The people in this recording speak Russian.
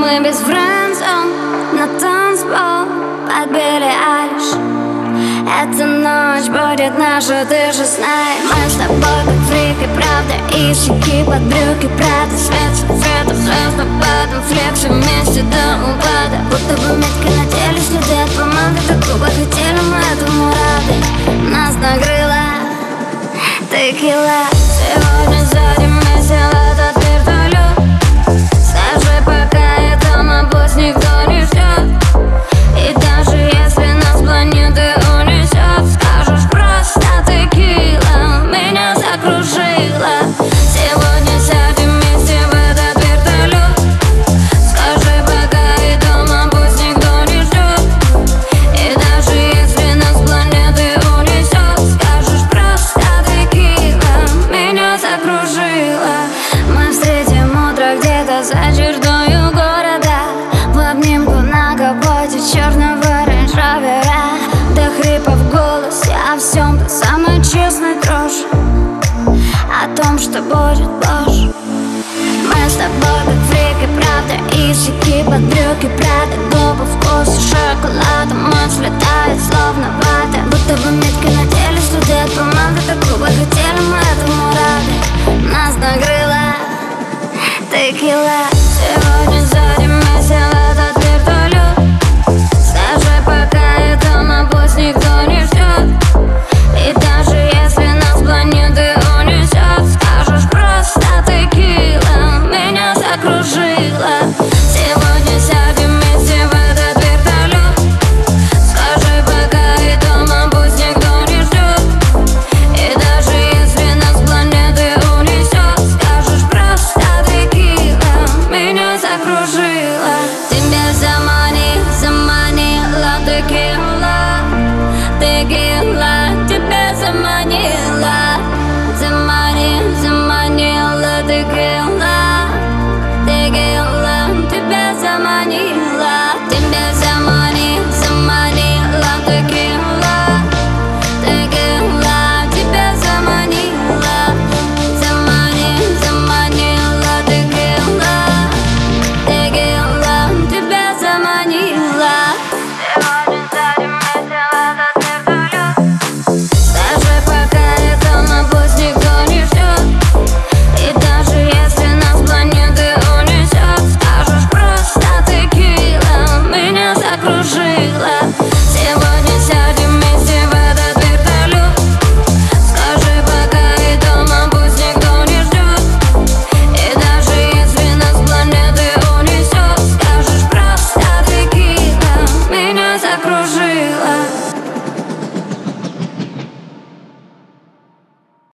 мы без френдзон на танцпол под Билли Айлиш. Эта ночь будет наша, ты же знаешь. Мы с тобой как фрики, правда, и щеки под брюки, правда. Свет, свет, звезд на падом, флекси вместе до упада. Будто бы метки на теле, следы от помады. Так грубо хотели, мы этому рады. Нас накрыла текила. Сегодня сзади мы сел этот вертолет. Скажи, пока я дома, пусть никто не ждет. И даже если нас планеты унесет, скажешь просто текила, меня закружила. Сегодня сядем вместе в этот вертолет. Скажи, пока я дома, пусть никто не ждет. И даже если нас планеты унесет, скажешь просто текила, меня закружила. Мы встретим утро где-то за чертой города, в обнимку на капоте черного рейндж-ровера. До хрипа в голосе, о всем до самой честной дрожи, о том, что будет позже. Мы с тобой как фрики, правда, и щеки под брюки, правда. Губы в вкусе шоколада, мы слетает словно вата. Будто бы метки на теле, следы от помады. Так грубо хотели, мы этому рады. Нас накрыла текила.